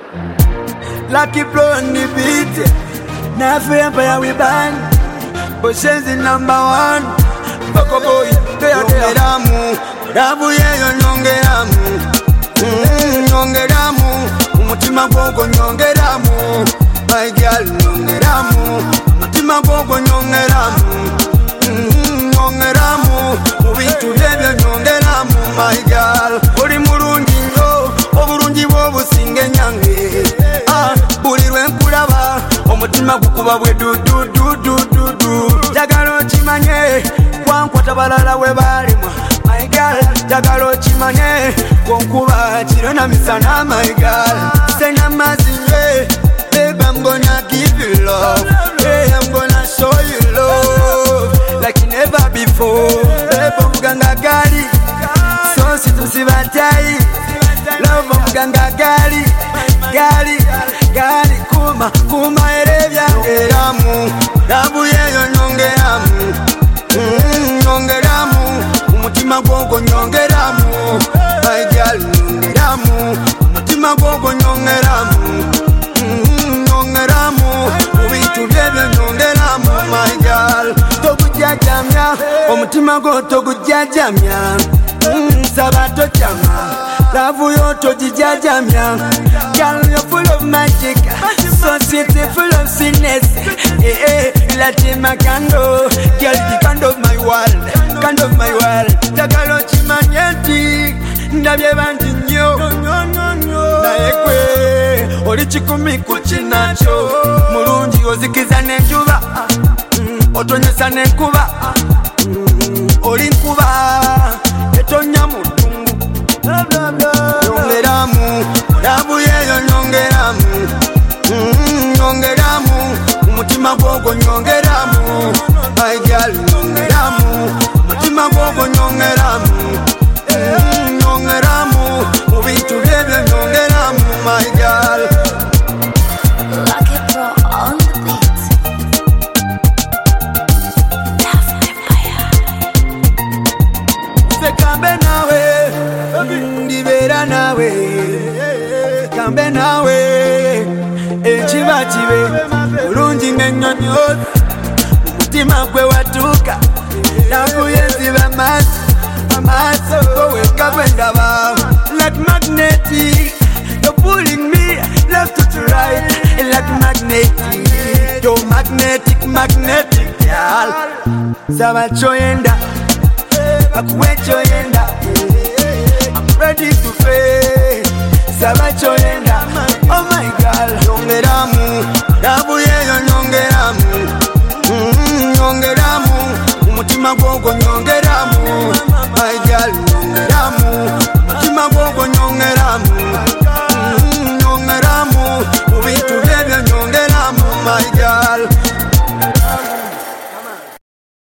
Lucky Pro on the beat. Nafi Empire we bang. Boshenzi number one. Bako boy, nyongeramu. Rabu yeyo nyongeramu. Nyongeramu. Umutima gogo nyongeramu. My girl nyongeramu. Umutima gogo nyongeramu. Nyongeramu. Ubintu byebyo nyongeramu. My girl. Uri murungi nyo. Oburungi bobusinge nyange. Bulirwe nkulaba. Omutima gukuba bwe du du du du du du. Jagala okimanye kwankwata balala we balimwa. My girl, jagala okimanye kwankuba kiro na misana. My girl, sena mazinye. Babe, I'm gonna give you love. Hey, I'm gonna show you love like never before. Babe, omuganga gali so situsibatai. Love omuganga gali gali gali kuma kuma erebya ngeramu. Rabu yeyo nyongeramu. Nyongeramu. Umutima gogo nyongeramu. My girl nyongeramu. Umutima gogo nyongeramu. Nyongeramu. Ubintu byebyo nyongeramu. My girl togujajamya. Umutima go togujajamya. Sabato chama. Love yo tojijajamya. Girl, you're full of magic, so sweet, full of sweetness. Latima candle, girl, the kind of my world, kind of my world. Jagalo chimanyeti, ndabye bandinyo. Na ekwe, olichikumi kuchinacho. Mulungi ozikiza nenjuba, otonyesa nenkuba. Olinkuba, etonya mutungu. Nyongeramu, rabu yeyo nyongeramu. Nyongeramu, umutima gogo nyongeramu. My girl nyongeramu, umutima gogo nyongeramu. Nyongeramu, ubintu byebyo nyongeramu. My girl. Lucky Pro on the beat. Nafi Empire. Sekambe nawe, ndibera nawe. Kambe nawe. Echibachibe bulungi ng'ennyonyi umutima gwe watuuka nakuyenziba amaaso go weka bwe ndaba like magnetic. You're pulling me left to right like magnetic. You're magnetic girl. Saba choyenda akuwe choyenda. I'm ready to pay. Saba choyenda. Oh my girl, nyongeramu. Rabu